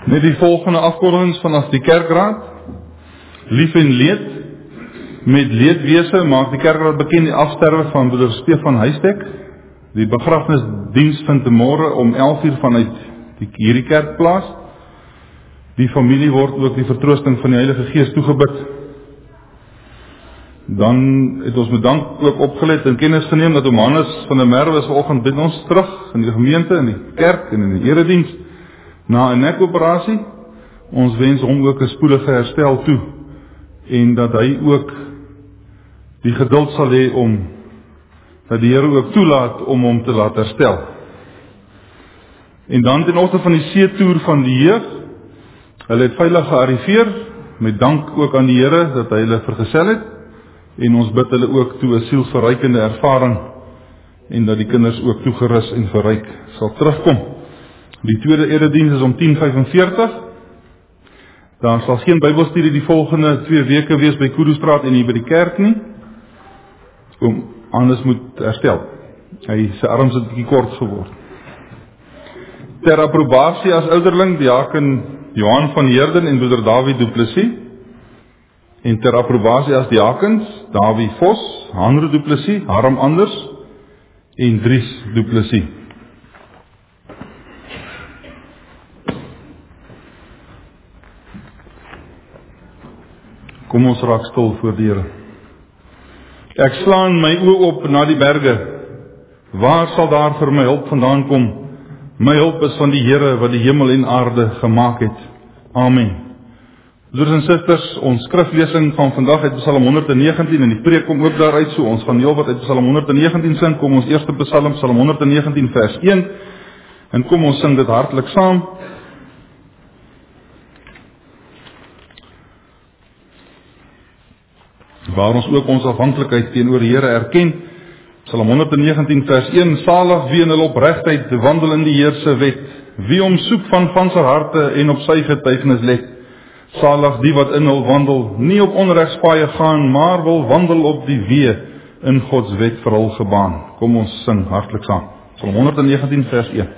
Met die volgende afkondigings vanaf die kerkraad. Lief en leed. Met leedwese maak die kerkraad bekend die afsterwe van broeder Stefan Huystek. Die begrafnisdiens vind môre om 11 uur vanuit hierdie kerk plaas. Die familie word ook die vertroosting van die Heilige Gees toegebid. Dan het ons met dank ook opgelet en kennis geneem dat Johannes van der Merwe is vanoggend by ons terug in die gemeente, in die kerk en in die erediens na 'n nekoperasie. Ons wens hom ook 'n spoedige herstel toe en dat hy ook die geduld sal hê om dat die Here ook toelaat om hom te laat herstel. En dan ten opsigte van die seetoer van die jeug, hulle het veilig gearriveer, met dank ook aan die Here dat hy hulle vergesel het, en ons bid hulle ook toe 'n sielsverrykende ervaring, en dat die kinders ook toegerus en verryk sal terugkom. Die tweede erediens is om 10:45, daar sal geen Bybelstudie die volgende 2 weke wees by Kudustraat en hier by die kerk nie, Anders moet herstel. Sy arms het 'n bietjie kort geword. Ter approbasie as ouderling, diaken Johan van Heerden en broeder Dawie Du Plessis. En ter approbasie as diakens, Dawie Vos, Hanro Du Plessis, Harm Anders en Dries Du Plessis. Kom ons raak stil voor die Here. Ek slaan my oë op na die berge. Waar sal daar vir my hulp vandaan kom? My hulp is van die Here wat die hemel en aarde gemaak het. Amen. Broers en susters, ons skriflesing van vandag uit Psalm 119 en die preek kom ook daaruit, so ons gaan heel wat uit Psalm 119 sing. Kom ons eerste Psalm, Psalm 119 vers 1, en kom ons sing dit hartlik saam. Waar ons ook ons afhanklikheid teenoor die Here erken. Psalm 119 vers 1, salig wie in hulle opregtheid wandel in die Here se wet, wie hom soek van ganse harte en op sy getuienis let. Salig die wat in hul wandel, nie op onregspaaie gaan, maar wil wandel op die weë in God se wet vir hul gebaan. Kom ons sing hartlik saam. Psalm 119 vers 1.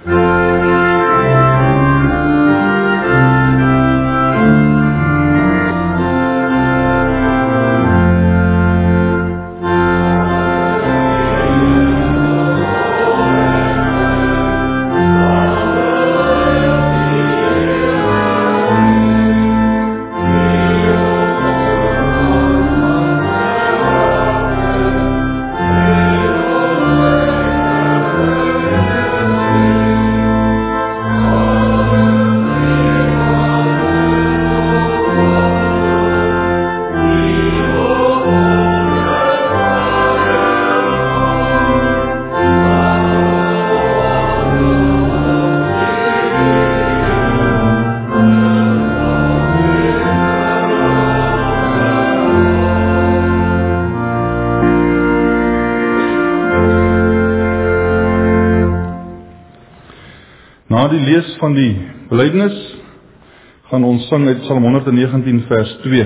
Na die lees van die belydenis gaan ons sing uit Psalm 119 vers 2.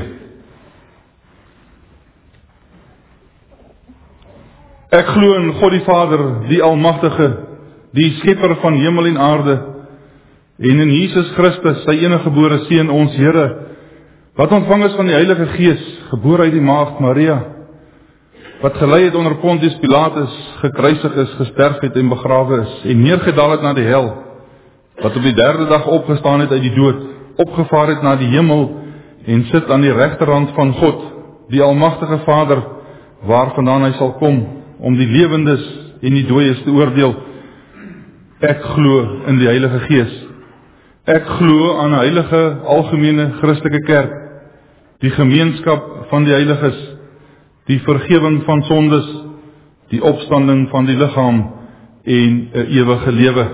Ek glo in God die Vader, die Almagtige, die skepper van hemel en aarde, en in Jesus Christus, sy eniggebore Seun, ons Here, wat ontvang is van die Heilige Gees, gebore uit die maagd Maria, wat gelei het onder Pontius Pilatus, gekruisig is, gesterf het en begrawe is, en neergedaal het na die hel, wat op die 3de dag opgestaan het uit die dood, opgevaar het na die hemel, en sit aan die regterhand van God, die Almagtige Vader, waarvandaan hy sal kom, om die lewendes en die dooies te oordeel. Ek glo in die Heilige Gees. Ek glo aan 'n heilige, algemene, Christelike kerk, die gemeenskap van die heiliges, die vergewing van sondes, die opstanding van die liggaam en 'n ewige lewe.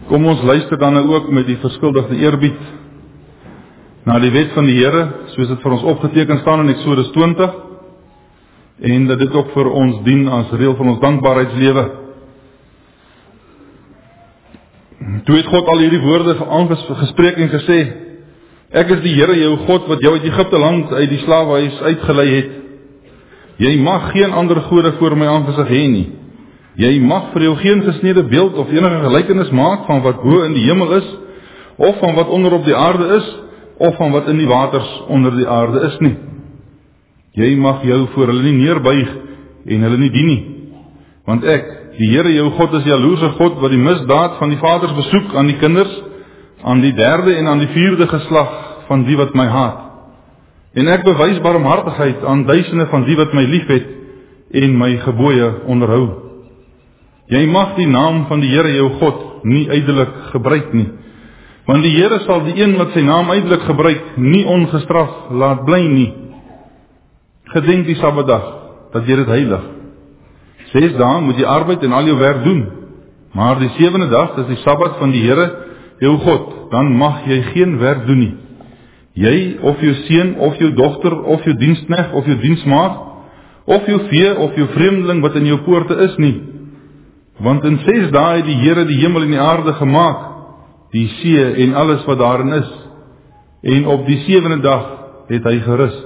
Kom ons luister dan nou ook met die verskuldigde eerbied na die wet van die Here, soos dit vir ons opgeteken staan in Eksodus 20, en dat dit ook vir ons dien as reël van ons dankbaarheidslewe. Toe het God al hierdie woorde gespreek en gesê, ek is die Here jou God wat jou uit Egipte land uit die slawehuis uitgelei het. Jy mag geen ander gode voor my aangesig hê nie. Jy mag vir jou geen gesnede beeld of enige gelykenis maak van wat bo in die hemel is, of van wat onder op die aarde is, of van wat in die waters onder die aarde is nie. Jy mag jou voor hulle nie neerbuig en hulle nie dien nie. Want ek, die Here jou God, is jaloerse God wat die misdaad van die vaders besoek aan die kinders, aan die 3de en aan die 4de geslag van die wat my haat. En ek bewys barmhartigheid aan duisende van die wat my liefhet en my gebooie onderhou. Jy mag die naam van die Here jou God nie ydelik gebruik nie, want die Here sal die een wat sy naam ydelik gebruik nie ongestraf laat bly nie. Gedenk die Sabbatdag, dat jy dit heilig. 6 dae moet jy arbeid en al jou werk doen, maar die 7de dag is die Sabbat van die Here jou God, dan mag jy geen werk doen nie. Jy of jou seun of jou dogter of jou diensknegt of jou diensmaagd of jou vee of jou vreemdeling wat in jou poorte is nie. Want in 6 dae het die Here die hemel en die aarde gemaak, die see en alles wat daarin is, en op die 7de dag het hy gerus.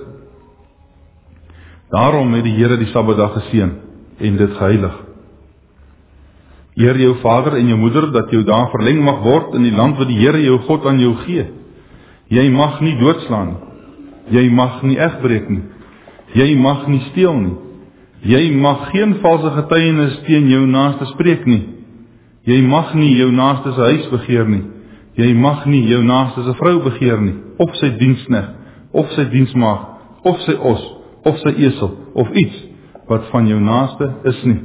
Daarom het die Here die Sabbatdag geseën en dit geheilig. Eer jou vader en jou moeder, dat jou dae verleng mag word in die land wat die Here jou God aan jou gee. Jy mag nie doodslaan nie. Jy mag nie egbreek nie. Jy mag nie steel nie. Jy mag geen valse getuienis teen jou naaste spreek nie. Jy mag nie jou naaste se huis begeer nie. Jy mag nie jou naaste se vrou begeer nie, of sy diensknegt, of sy diensmaagd, of sy os, of sy esel, of iets wat van jou naaste is nie.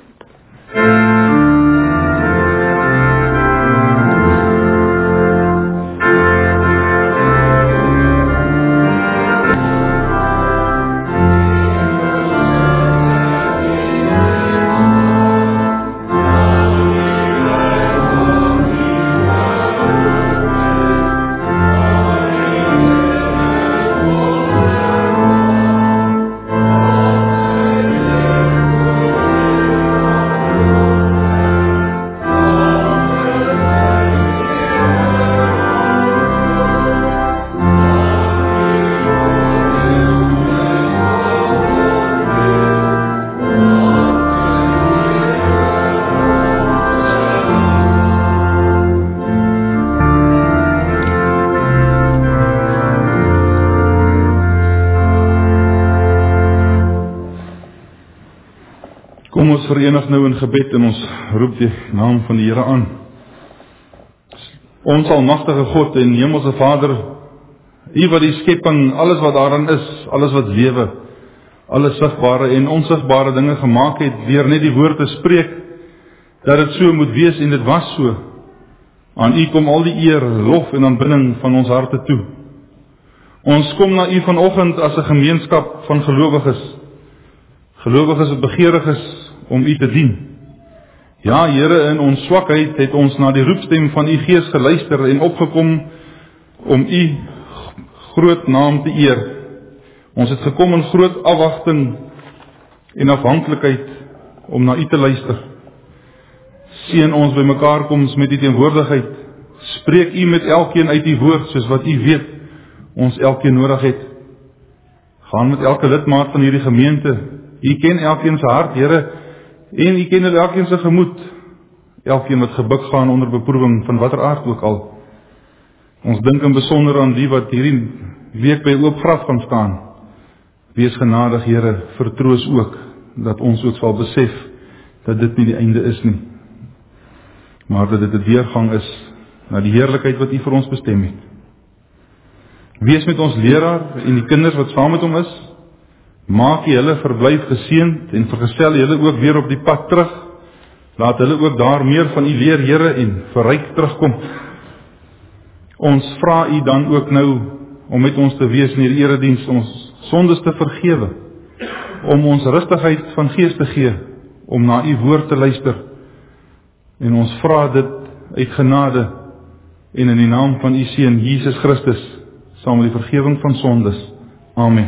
Ons verenig nou in gebed en ons roep die naam van die Here aan. Ons almagtige God en hemelse Vader, U wat die skepping, alles wat daarin is, alles wat lewe, alle sigbare en onsigbare dinge gemaak het, deur net die woord te spreek, dat dit so moet wees en dit was so. Aan U kom al die eer, lof en aanbidding van ons harte toe. Ons kom na U vanoggend as 'n gemeenskap van gelowiges. Gelowiges wat begeerig is om U te dien. Ja, Here, in ons swakheid het ons na die roepstem van U Gees geluister en opgekom om U groot naam te eer. Ons het gekom in groot afwagting en afhanklikheid om na U te luister. Seën ons by mekaar koms met U teenwoordigheid. Spreek U met elkeen uit U woord, soos wat U weet ons elkeen nodig het. Gaan met elke lidmaat van hierdie gemeente. U ken elkeen se hart, Here, en U ken elkeen se gemoed. Elkeen wat gebuk gaan onder beproewing van watter aard ook al. Ons dink in besonder aan die wat hierdie week by oop graf gaan staan. Wees genadig, Here, vertroos ook, dat ons ook sal besef dat dit nie die einde is nie, maar dat dit 'n deurgang is na die heerlikheid wat U vir ons bestem het. Wees met ons leraar en die kinders wat saam met hom is. Maak U hulle verblyf geseënd en vergesel hulle ook weer op die pad terug. Laat hulle ook daar meer van U leer, Here, en verryk terugkom. Ons vra U dan ook nou om met ons te wees in hierdie erediens, ons sondes te vergewe, om ons rustigheid van gees te gee, om na U woord te luister. En ons vra dit uit genade en in die naam van u Seun Jesus Christus, saam met die vergewing van sondes. Amen.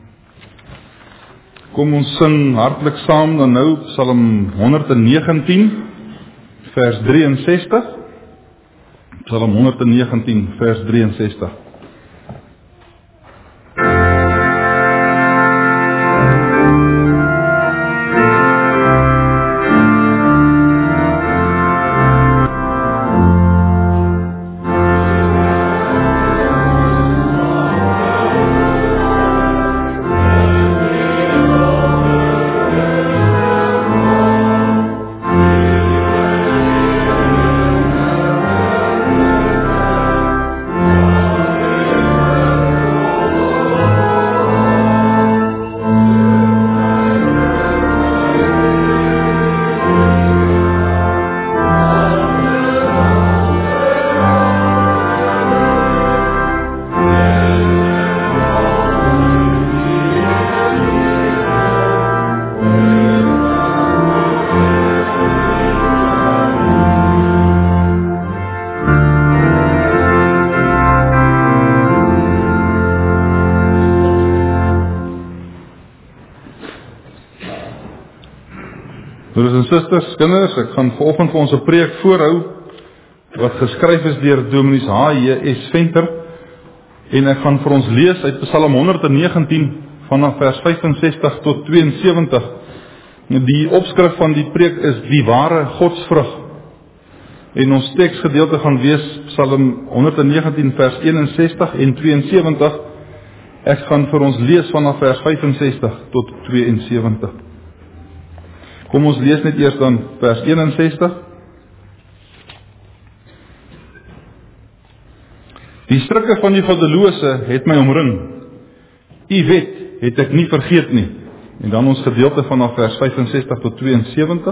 Kom ons sing hartlik saam dan nou Psalm 119 vers 63. Psalm 119 vers 63. Broers en susters, kinders, ek gaan vanoggend vir ons 'n preek voorhou wat geskryf is deur Dominee H.J.S. Venter en ek gaan vir ons lees uit Psalm 119 vanaf vers 65 tot 72. Die opskrif van die preek is die ware godsvrug. En ons teksgedeelte gaan wees Psalm 119 vers 61 en 72. Ek gaan vir ons lees vanaf vers 65 tot 72. Kom ons lees net eers dan vers 61. Die strikke van die goddelose het my omring. U wet het ek nie vergeet nie. En dan ons gedeelte vanaf vers 65 tot 72.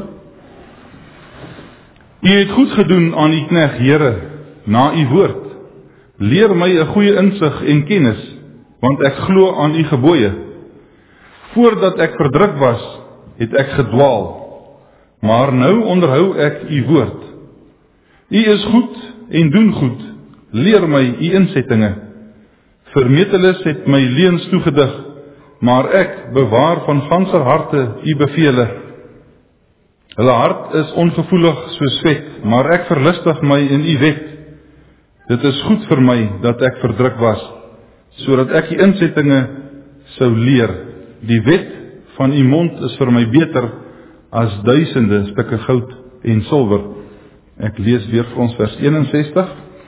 U het goed gedoen aan u knegt Here, na u woord. Leer my 'n goeie insig en kennis, want ek glo aan u gebooie. Voordat ek verdruk was, het ek gedwaal, maar nou onderhou ek u woord. U is goed en doen goed, leer my u insettinge. Vermeteles het my leuns toegedig, maar ek bewaar van ganser harte u bevele. Hulle hart is ongevoelig soos vet, maar ek verlustig my in u wet. Dit is goed vir my dat ek verdruk was, sodat ek die insettinge sou leer. Die wet van u mond is vir my beter as duisende stukke goud en silwer. Ek lees weer vir ons vers 61.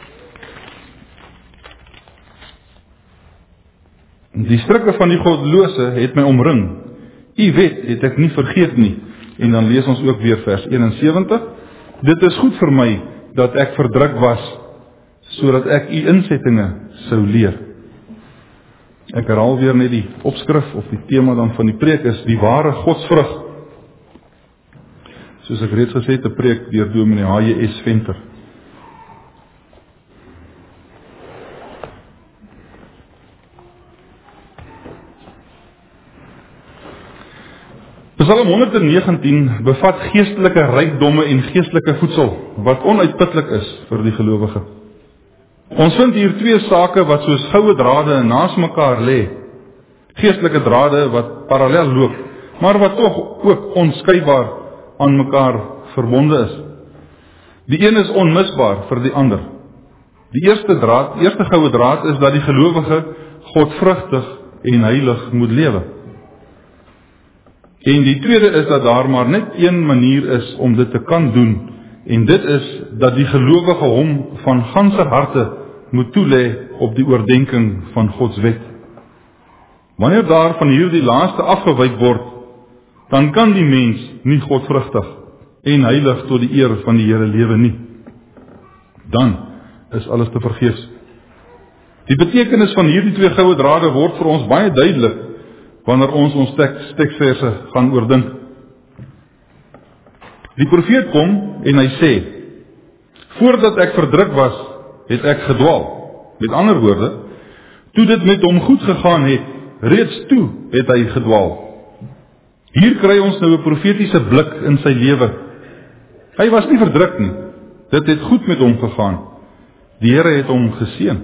Die strikke van die goddelose het my omring. U wet het ek nie vergeet nie. En dan lees ons ook weer vers 71. Dit is goed vir my dat ek verdruk was, sodat ek u insettinge sou leer. Ek herhaal weer net die opskrif of die tema dan van die preek is die ware godsvrug. Soos ek reeds gesê het, 'n preek deur Dominee H.J.S. Venter. Psalm 119 bevat geestelike rykdomme en geestelike voedsel, wat onuitputlik is vir die gelowige. Ons vind hier twee sake wat soos goue drade naas mekaar lê. Geestelike drade wat parallel loop, maar wat tog ook onskeidbaar aan mekaar verbonde is. Die een is onmisbaar vir die ander. Die eerste goue draad is dat die gelowige godvrugtig en heilig moet lewe. En die tweede is dat daar maar net een manier is om dit te kan doen, en dit is dat die gelowige hom van ganser harte moet toelê op die oordenking van Gods wet. Wanneer daar van hierdie laaste afgewyk word, dan kan die mens nie godvrugtig en heilig tot die eer van die Here lewe nie. Dan is alles te vergeefs. Die betekenis van hierdie twee goue drade word vir ons baie duidelik wanneer ons teksverse gaan oordink. Die profeet kom en hy sê, voordat ek verdruk was, het ek gedwaal. Met ander woorde, toe dit met hom goed gegaan het, reeds toe het hy gedwaal. Hier kry ons nou 'n profetiese blik in sy lewe. Hy was nie verdruk nie. Dit het goed met hom gegaan. Die Here het hom geseën.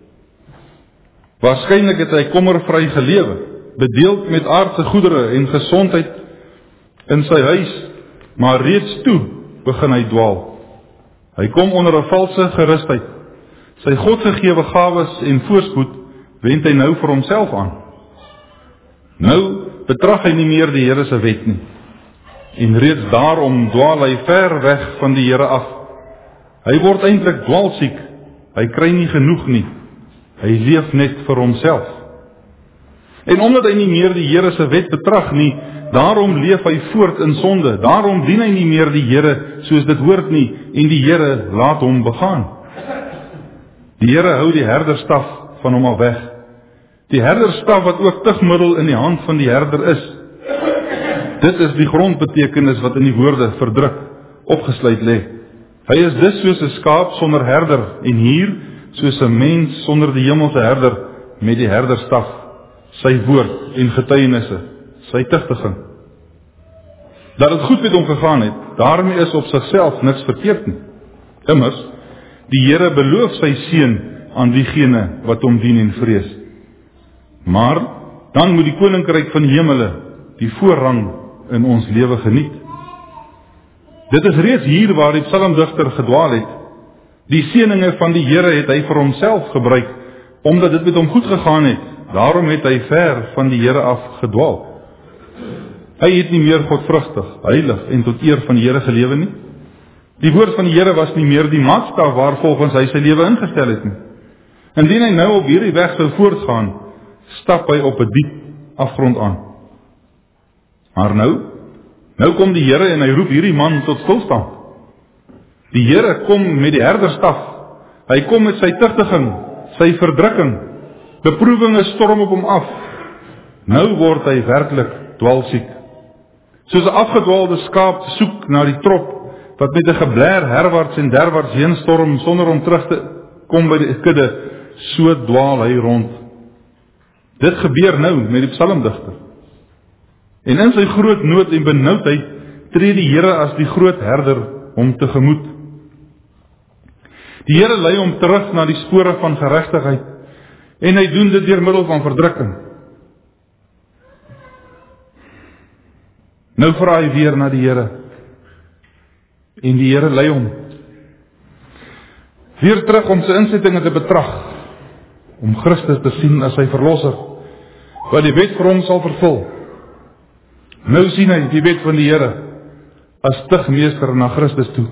Waarskynlik het hy kommervry gelewe, bedeeld met aardse goedere en gesondheid in sy huis, maar reeds toe begin hy dwaal. Hy kom onder 'n valse gerusheid. Sy Godgegewe gawes en voorspoed wend hy nou vir homself aan. Nou betrag hy nie meer die Here se wet nie. En reeds daarom dwaal hy ver weg van die Here af. Hy word eintlik dwaalsiek. Hy kry nie genoeg nie. Hy leef net vir homself. En omdat hy nie meer die Here se wet betrag nie, daarom leef hy voort in sonde. Daarom dien hy nie meer die Here soos dit hoort nie, en die Here laat hom begaan. Die Here hou die herderstaf van hom af weg. Die herderstaf wat ook tugmiddel in die hand van die herder is. Dit is die grondbetekenis wat in die woorde verdruk opgesluit lê. Hy is dus soos 'n skaap sonder herder, en hier soos 'n mens sonder die hemelse herder met die herderstaf, sy woord en getuienisse, sy tugtiging. Dat het goed met hom gegaan het, daarmee is op sigself niks verkeerd nie. Immers, die Here beloof sy seën aan diegene wat hom dien en vrees. Maar dan moet die koninkryk van die hemele die voorrang in ons lewe geniet. Dit is reeds hier waar die psalmdigter gedwaal het. Die seëninge van die Here het hy vir homself gebruik, omdat dit met hom goed gegaan het. Daarom het hy ver van die Here af gedwaal. Hy het nie meer godvrugtig, heilig en tot eer van die Here gelewe nie. Die woord van die Here was nie meer die maatstaf waarvolgens hy sy lewe ingestel het nie. Indien hy nou op hierdie weg sou voortgaan, stap hy op 'n diep afgrond aan. Maar nou kom die Here en hy roep hierdie man tot stilstand. Die Here kom met die herderstaf. Hy kom met sy tugtiging, sy verdrukking. Beproewinge storm op hom af. Nou word hy werklik dwaalsiek. Soos 'n afgedwaalde skaap soek na die trop, wat met 'n gebler herwaarts en derwaarts heen storm sonder om terug te kom by die kudde, so dwaal hy rond. Dit gebeur nou met die psalmdigter. En in sy groot nood en benoudheid tree die Here as die groot herder hom tegemoet. Die Here lei hom terug na die spore van geregtigheid, en hy doen dit deur middel van verdrukking. Nou vra hy weer na die Here, en die Here lei hom weer terug om sy insettinge te betrag, om Christus te sien as sy verlosser, wat die wet vir hom sal vervul. Nou sien hy die wet van die Here as tugmeester na Christus toe.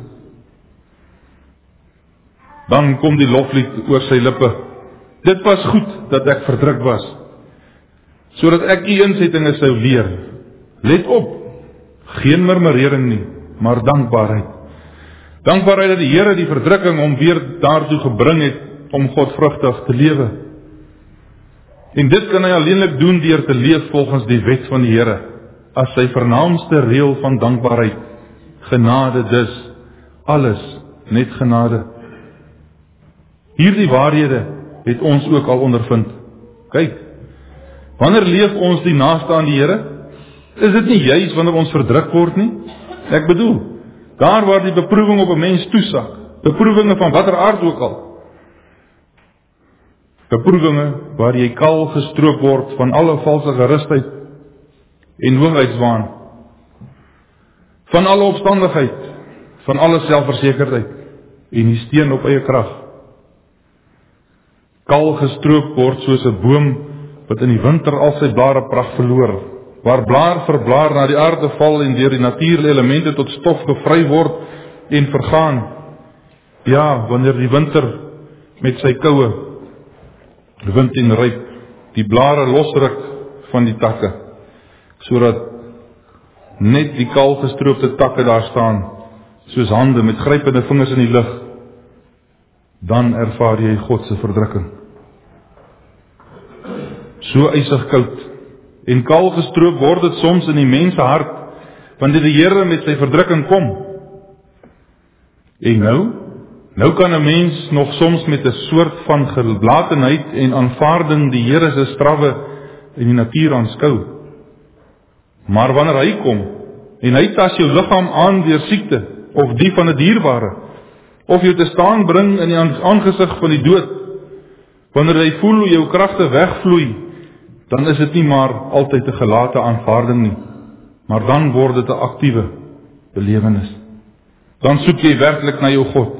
Dan kom die loflied oor sy lippe. Dit was goed dat ek verdruk was, sodat ek u insettinge sou leer. Let op, geen murmurering nie, maar dankbaarheid. Dankbaarheid dat die Here die verdrukking hom weer daartoe gebring het om godvrugtig te lewe. En dit kan hy alleenlik doen deur te leef volgens die wet van die Here, as sy vernaamste reël van dankbaarheid. Genade dus, alles net genade. Hierdie waarhede het ons ook al ondervind. Kyk, wanneer leef ons die naaste aan die Here? Is dit nie juis wanneer ons verdruk word nie? Ek bedoel, daar waar die beproewing op 'n mens toesak, beproewinge van watter aard ook al. Beproewinge waar jy kaal gestroop word van alle valse gerusheid en hoogheidswaan, van alle opstandigheid, van alle selfversekerdheid en die steun op eie krag. Kaal gestroop word soos 'n boom wat in die winter al sy blare pragt verloor, waar blaar vir blaar na die aarde val en deur die natuurlike elemente tot stof gevry word en vergaan. Ja, wanneer die winter met sy koue, wind en ryp, die blare losruk van die takke, sodat net die kaal gestroopte takke daar staan, soos hande met grypende vingers in die lug, dan ervaar jy God se verdrukking. So ysig koud en kaal gestroop word dit soms in die mens se hart, wanneer die Here met sy verdrukking kom. En nou kan 'n mens nog soms met 'n soort van gelatenheid en aanvaarding die Here se strawwe in die natuur aanskou. Maar wanneer hy kom en hy tas jou liggaam aan deur siekte of die van 'n dierbare, of jou te staan bring in die aangesig van die dood. Wanneer jy voel hoe jou kragte wegvloei, dan is dit nie maar altyd 'n gelate aanvaarding nie, maar dan word dit 'n aktiewe belewenis. Dan soek jy werklik na jou God.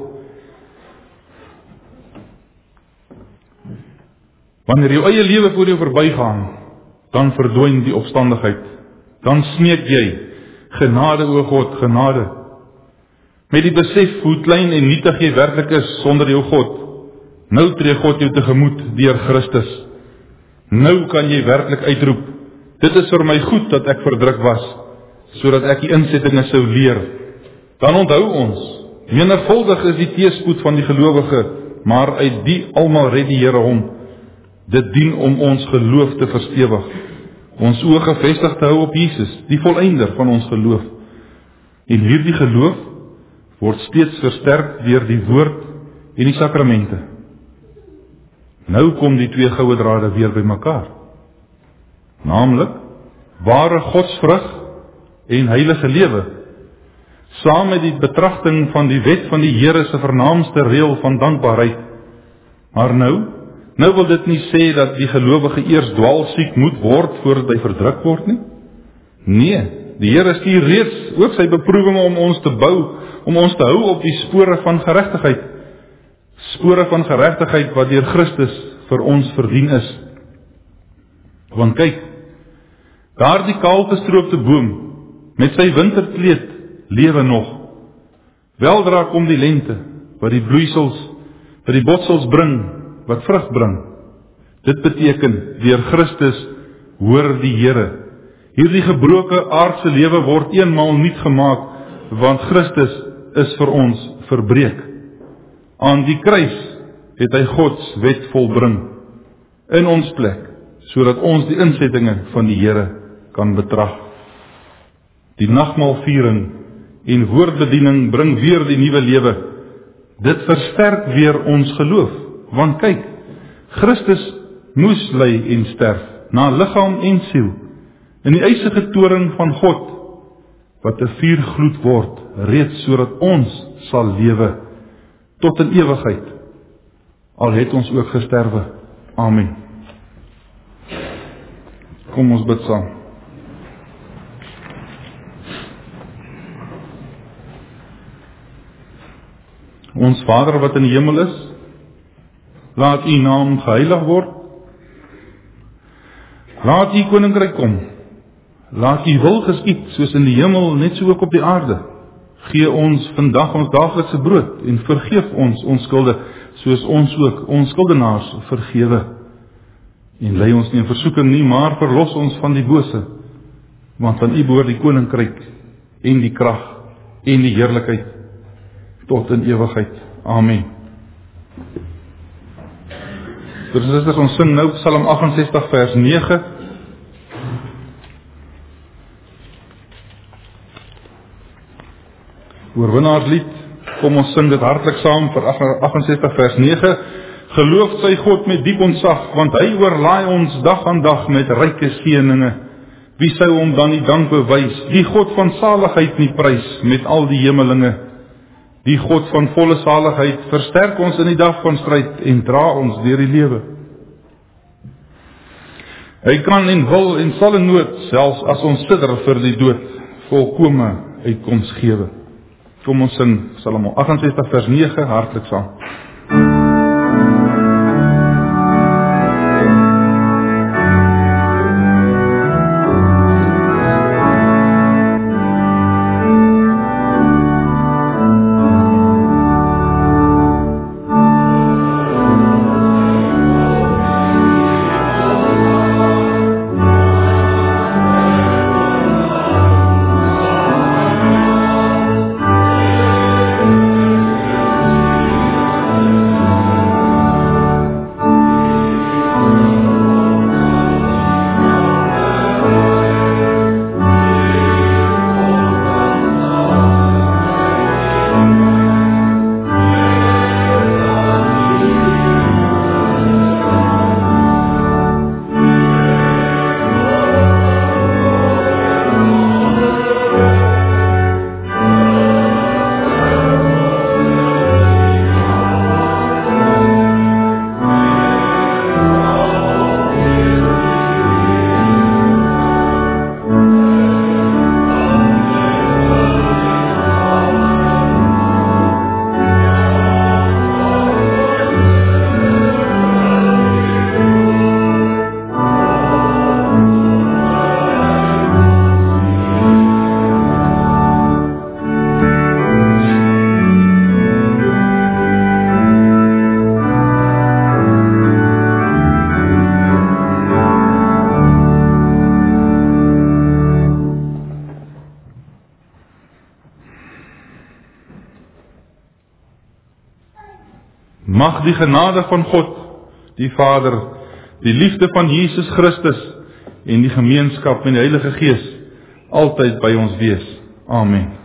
Wanneer jou eie lewe voor jou verbygaan, dan verdwyn die opstandigheid. Dan smeek jy, genade o God, genade. Met die besef hoe klein en nietig jy werklik is sonder jou God. Nou tree God jou tegemoet deur Christus. Nou kan jy werklik uitroep, dit is vir my goed dat ek verdruk was, sodat ek die insettinge sou leer. Dan onthou ons, menigvuldig is die teëspoed van die gelowige, maar uit die almal red die Here hom. Dit dien om ons geloof te verstewig, ons oë gefestig te hou op Jesus, die volëinder van ons geloof. En hierdie geloof word steeds versterk deur die woord en die sakramente. Nou kom die twee goue drade weer by mekaar. Naamlik, ware godsvrug en heilige lewe, saam met die betragting van die wet van die Here se vernaamste reël van dankbaarheid. Maar nou wil dit nie sê dat die gelowige eers dwaalsiek moet word voordat hy verdruk word nie. Nee, die Here stuur reeds ook sy beproewinge om ons te bou, om ons te hou op die spore van geregtigheid. Spore van geregtigheid wat deur Christus vir ons verdien is. Want kyk, daardie kaalgestroopte boom met sy winterkleed lewe nog. Weldra kom die lente wat die bloeisels, wat die botsels bring, wat vrug bring. Dit beteken deur Christus hoor die Here. Hierdie gebroke aardse lewe word eenmaal nuut gemaak, want Christus is vir ons verbreek. Aan die kruis het hy Gods wet volbring in ons plek, sodat ons die insettinge van die Here kan betrag. Die nagmaalviering en woordbediening bring weer die nuwe lewe. Dit versterk weer ons geloof, want kyk, Christus moes ly en sterf, na liggaam en siel, in die eisige toring van God, wat 'n vuurgloed word, reeds sodat ons sal lewe, tot in ewigheid, al het ons ook gesterwe. Amen. Kom ons bid saam. Ons Vader wat in die hemel is, laat U naam geheilig word. Laat U koninkryk kom. Laat U wil geskied, soos in die hemel, net so ook op die aarde. Gee ons vandag ons daaglikse brood en vergeef ons skulde, soos ons ook ons skuldenaars vergewe. En lei ons nie in versoeking nie, maar verlos ons van die bose, want aan U behoort die koninkryk en die krag en die heerlikheid tot in ewigheid. Amen. Dus ons sing nou Psalm 68 vers 9. Oorwinnaarslied, kom ons sing dit hartlik saam vir 68 vers 9. Geloof sy God met diep ontzag, want hy oorlaai ons dag aan dag met ryke seëninge. Wie sou hom dan nie dank bewys, die God van saligheid nie prys met al die hemelinge. Die God van volle saligheid versterk ons in die dag van stryd en dra ons deur die lewe. Hy kan en wil en sal in nood, selfs as ons sidder vir die dood, volkome uitkoms gewe. Kom ons sing Psalm 68 vers 9 hartlik saam. Mag die genade van God, die Vader, die liefde van Jesus Christus en die gemeenskap met die Heilige Gees altyd by ons wees. Amen.